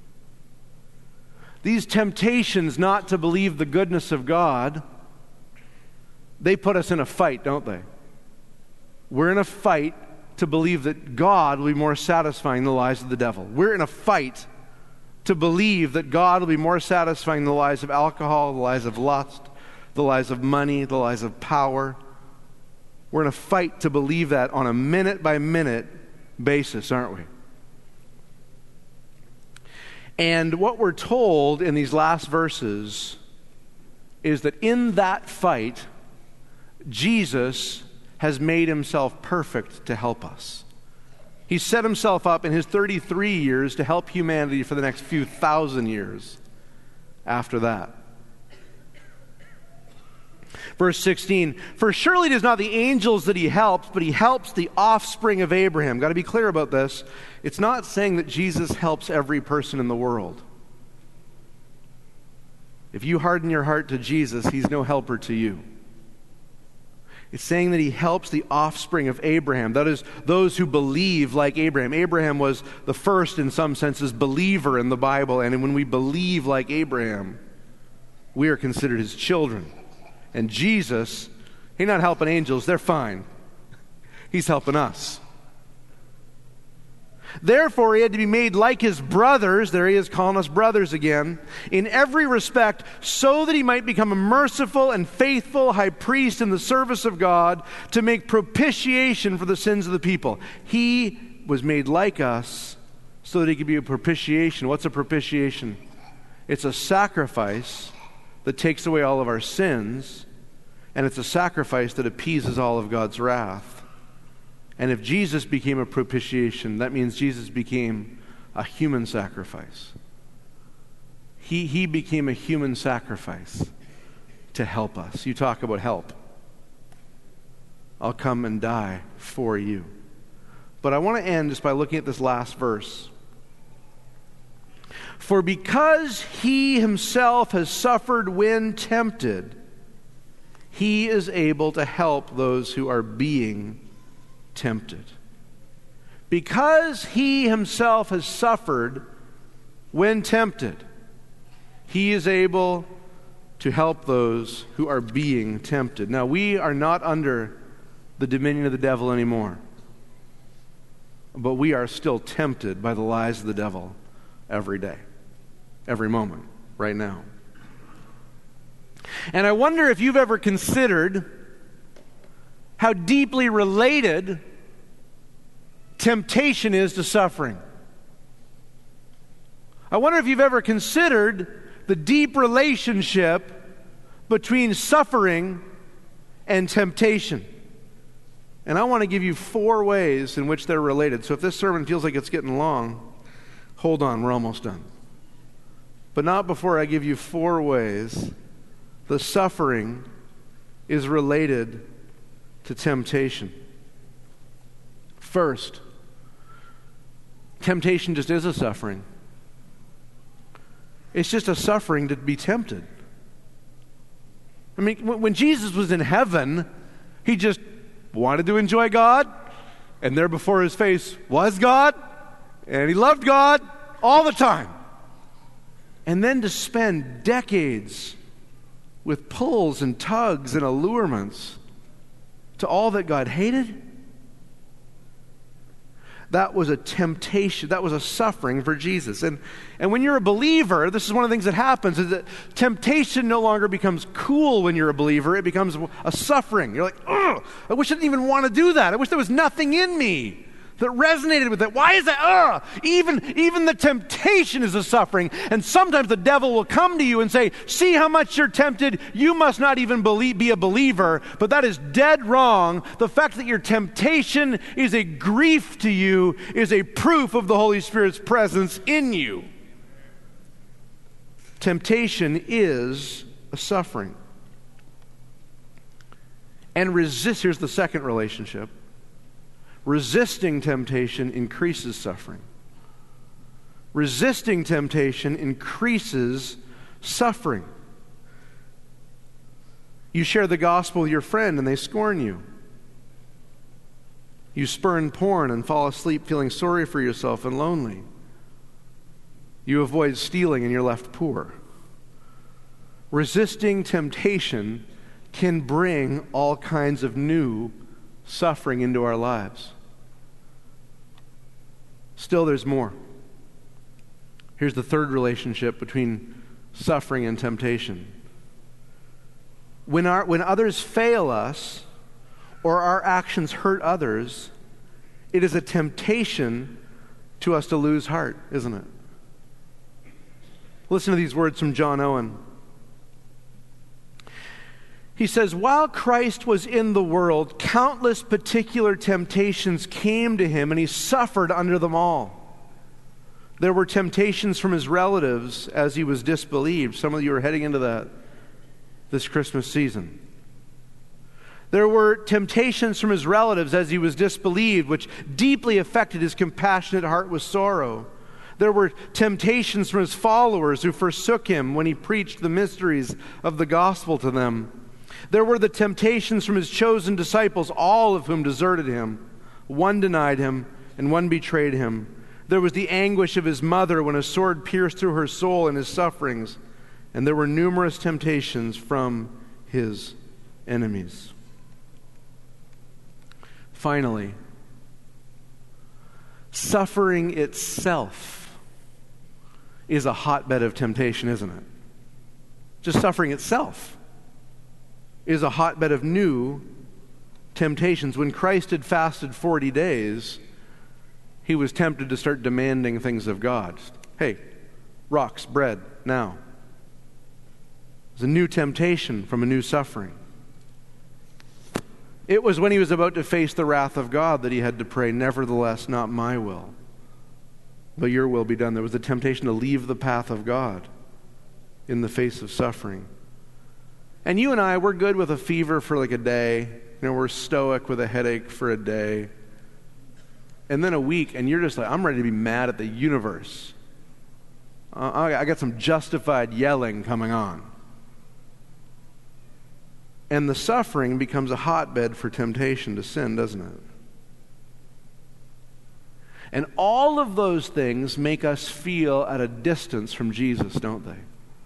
These temptations not to believe the goodness of God, they put us in a fight, don't they? We're in a fight to believe that God will be more satisfying than the lies of the devil. We're in a fight to believe that God will be more satisfying than the lies of alcohol, the lies of lust, the lies of money, the lies of power. We're in a fight to believe that on a minute-by-minute basis, aren't we? And what we're told in these last verses is that in that fight, Jesus has made Himself perfect to help us. He set Himself up in His thirty-three years to help humanity for the next few thousand years after that. Verse sixteen, for surely it is not the angels that He helps, but He helps the offspring of Abraham. Got to be clear about this. It's not saying that Jesus helps every person in the world. If you harden your heart to Jesus, He's no helper to you. It's saying that He helps the offspring of Abraham. That is, those who believe like Abraham. Abraham was the first, in some senses, believer in the Bible. And when we believe like Abraham, we are considered His children. And Jesus, He's not helping angels. They're fine. He's helping us. Therefore, He had to be made like His brothers, there He is calling us brothers again, in every respect, so that He might become a merciful and faithful high priest in the service of God to make propitiation for the sins of the people. He was made like us so that He could be a propitiation. What's a propitiation? It's a sacrifice that takes away all of our sins, and it's a sacrifice that appeases all of God's wrath. And if Jesus became a propitiation, that means Jesus became a human sacrifice. He, he became a human sacrifice to help us. You talk about help. I'll come and die for you. But I want to end just by looking at this last verse. For because He Himself has suffered when tempted, He is able to help those who are being tempted. Because He Himself has suffered when tempted, He is able to help those who are being tempted. Now, we are not under the dominion of the devil anymore, but we are still tempted by the lies of the devil every day, every moment, right now. And I wonder if you've ever considered how deeply related temptation is to suffering. I wonder if you've ever considered the deep relationship between suffering and temptation. And I want to give you four ways in which they're related. So if this sermon feels like it's getting long, hold on, we're almost done. But not before I give you four ways the suffering is related to temptation. First, temptation just is a suffering. It's just a suffering to be tempted. I mean, when Jesus was in heaven, he just wanted to enjoy God, and there before his face was God, and he loved God all the time. And then to spend decades with pulls and tugs and allurements to all that God hated, that was a temptation, that was a suffering for Jesus. And, and when you're a believer, this is one of the things that happens, is that temptation no longer becomes cool when you're a believer. It becomes a suffering. You're like, ugh, I wish I didn't even want to do that. I wish there was nothing in me that resonated with it. Why is that? Ugh. Even, even the temptation is a suffering. And sometimes the devil will come to you and say, see how much you're tempted. You must not even believe, be a believer. But that is dead wrong. The fact that your temptation is a grief to you is a proof of the Holy Spirit's presence in you. Temptation is a suffering. And resist, here's the second relationship. Resisting temptation increases suffering. Resisting temptation increases suffering. You share the gospel with your friend and they scorn you. You spurn porn and fall asleep feeling sorry for yourself and lonely. You avoid stealing and you're left poor. Resisting temptation can bring all kinds of new suffering into our lives. Still, there's more. Here's the third relationship between suffering and temptation. When our, when others fail us or our actions hurt others, it is a temptation to us to lose heart, isn't it? Listen to these words from John Owen. He says, while Christ was in the world, countless particular temptations came to him, and he suffered under them all. There were temptations from his relatives as he was disbelieved. Some of you are heading into that this Christmas season. There were temptations from his relatives as he was disbelieved, which deeply affected his compassionate heart with sorrow. There were temptations from his followers who forsook him when he preached the mysteries of the gospel to them. There were the temptations from his chosen disciples, all of whom deserted him. One denied him, and one betrayed him. There was the anguish of his mother when a sword pierced through her soul in his sufferings. And there were numerous temptations from his enemies. Finally, suffering itself is a hotbed of temptation, isn't it? Just suffering itself is a hotbed of new temptations. When Christ had fasted forty days, he was tempted to start demanding things of God. Hey, rocks, bread, now. It was a new temptation from a new suffering. It was when he was about to face the wrath of God that he had to pray, nevertheless, not my will, but your will be done. There was a temptation to leave the path of God in the face of suffering. And you and I, we're good with a fever for like a day. You know, we're stoic with a headache for a day. And then a week, and you're just like, I'm ready to be mad at the universe. Uh, I got some justified yelling coming on. And the suffering becomes a hotbed for temptation to sin, doesn't it? And all of those things make us feel at a distance from Jesus, don't they?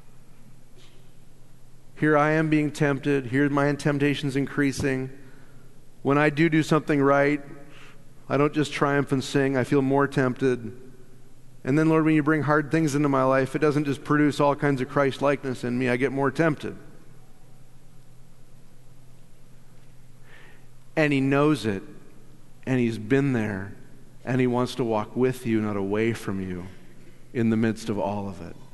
Here I am being tempted. Here my temptation's increasing. When I do do something right, I don't just triumph and sing. I feel more tempted. And then, Lord, when you bring hard things into my life, it doesn't just produce all kinds of Christ-likeness in me. I get more tempted. And he knows it. And he's been there. And he wants to walk with you, not away from you, in the midst of all of it.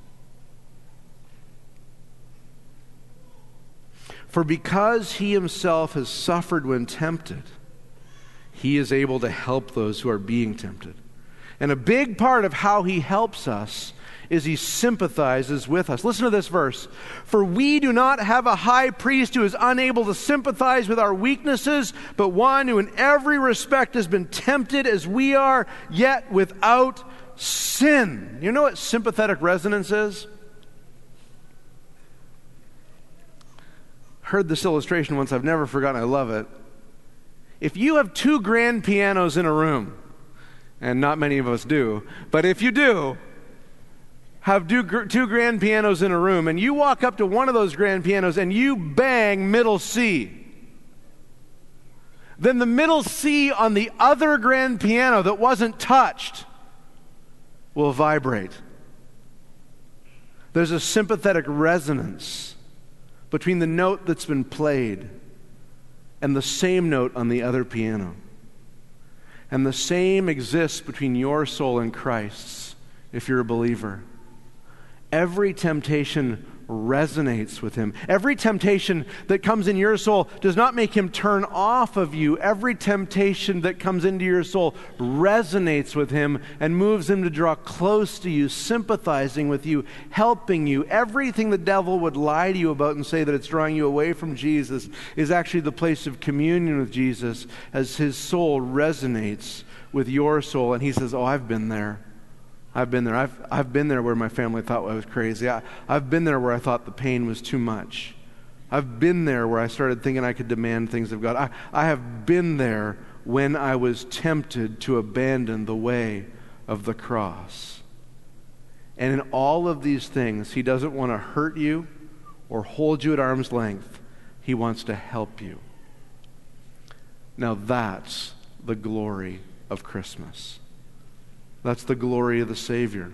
For because he himself has suffered when tempted, He is able to help those who are being tempted. And a big part of how he helps us is he sympathizes with us. Listen to this verse. For we do not have a high priest who is unable to sympathize with our weaknesses, but one who in every respect has been tempted as we are, yet without sin. You know what sympathetic resonance is? Heard this illustration once. I've never forgotten. I love it. If you have two grand pianos in a room, and not many of us do, but if you do, have two, two grand pianos in a room, and you walk up to one of those grand pianos and you bang middle C, then the middle C on the other grand piano that wasn't touched will vibrate. There's a sympathetic resonance between the note that's been played and the same note on the other piano. And the same exists between your soul and Christ's if you're a believer. Every temptation resonates with him. Every temptation that comes in your soul does not make him turn off of you. Every temptation that comes into your soul resonates with him and moves him to draw close to you, sympathizing with you, helping you. Everything the devil would lie to you about and say that it's drawing you away from Jesus is actually the place of communion with Jesus as his soul resonates with your soul. And he says, oh, I've been there. I've been there. I've, I've been there where my family thought I was crazy. I, I've been there where I thought the pain was too much. I've been there where I started thinking I could demand things of God. I, I have been there when I was tempted to abandon the way of the cross. And in all of these things, he doesn't want to hurt you or hold you at arm's length. He wants to help you. Now that's the glory of Christmas. That's the glory of the Savior.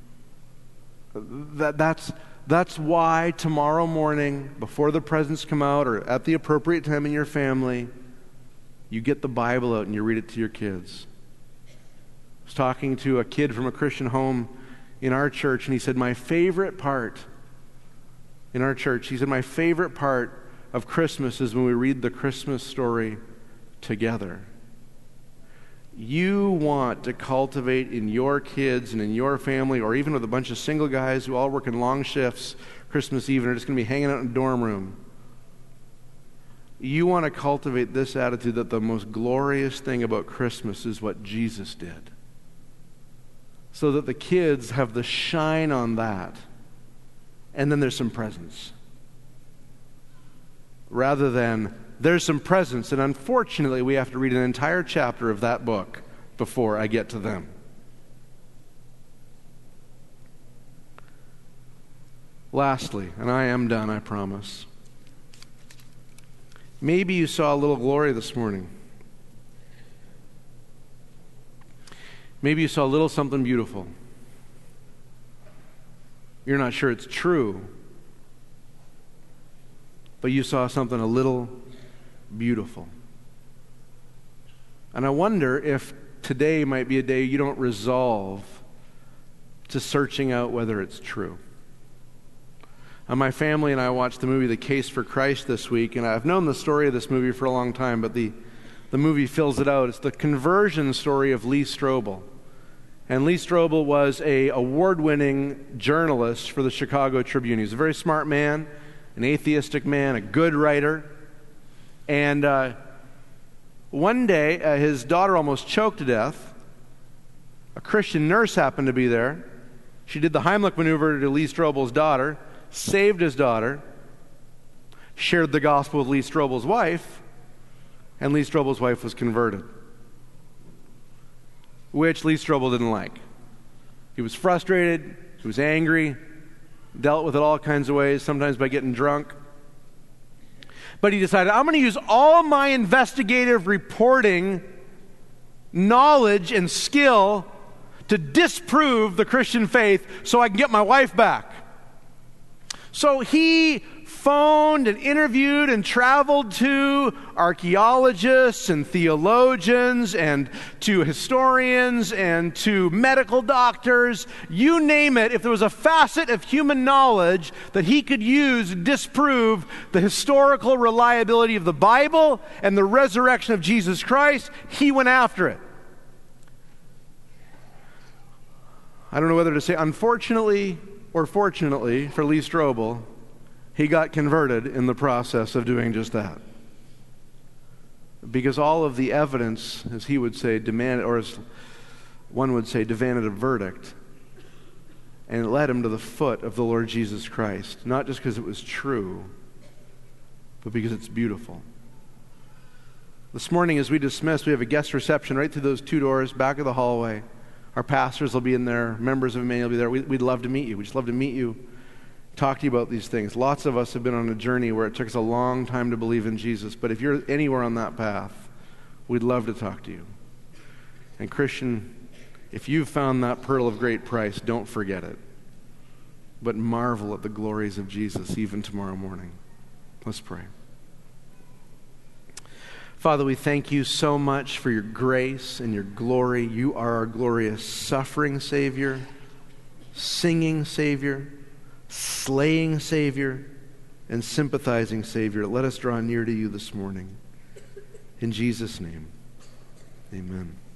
That, that's, that's why tomorrow morning, before the presents come out or at the appropriate time in your family, you get the Bible out and you read it to your kids. I was talking to a kid from a Christian home in our church, and he said, my favorite part in our church, he said, my favorite part of Christmas is when we read the Christmas story together. You want to cultivate in your kids and in your family, or even with a bunch of single guys who all work in long shifts Christmas Eve and are just going to be hanging out in a dorm room. You want to cultivate this attitude that the most glorious thing about Christmas is what Jesus did. So that the kids have the shine on that. And then there's some presents. Rather than there's some presents, and unfortunately we have to read an entire chapter of that book before I get to them. Lastly, and I am done, I promise. Maybe you saw a little glory this morning. Maybe you saw a little something beautiful. You're not sure it's true, but you saw something a little beautiful. And I wonder if today might be a day you don't resolve to searching out whether it's true. And my family and I watched the movie The Case for Christ this week, and I've known the story of this movie for a long time, but the, the movie fills it out. It's the conversion story of Lee Strobel. And Lee Strobel was a award-winning journalist for the Chicago Tribune. He was a very smart man, an atheistic man, a good writer. And uh, one day, uh, his daughter almost choked to death. A Christian nurse happened to be there. She did the Heimlich maneuver to Lee Strobel's daughter, saved his daughter, shared the gospel with Lee Strobel's wife, and Lee Strobel's wife was converted, which Lee Strobel didn't like. He was frustrated, he was angry, dealt with it all kinds of ways, sometimes by getting drunk. But he decided, I'm going to use all my investigative reporting knowledge and skill to disprove the Christian faith so I can get my wife back. So he phoned and interviewed and traveled to archaeologists and theologians and to historians and to medical doctors. You name it, if there was a facet of human knowledge that he could use to disprove the historical reliability of the Bible and the resurrection of Jesus Christ, he went after it. I don't know whether to say unfortunately or fortunately for Lee Strobel, he got converted in the process of doing just that. Because all of the evidence, as he would say, demanded, or as one would say, demanded a verdict. And it led him to the foot of the Lord Jesus Christ. Not just because it was true, but because it's beautiful. This morning as we dismiss, we have a guest reception right through those two doors, back of the hallway. Our pastors will be in there. Members of Emmanuel will be there. We, we'd love to meet you. We'd just love to meet you, talk to you about these things. Lots of us have been on a journey where it took us a long time to believe in Jesus. But if you're anywhere on that path, we'd love to talk to you. And Christian, if you've found that pearl of great price, don't forget it. But marvel at the glories of Jesus even tomorrow morning. Let's pray. Father, we thank you so much for your grace and your glory. You are our glorious suffering Savior, singing Savior, slaying Savior, and sympathizing Savior. Let us draw near to you this morning. In Jesus' name, amen.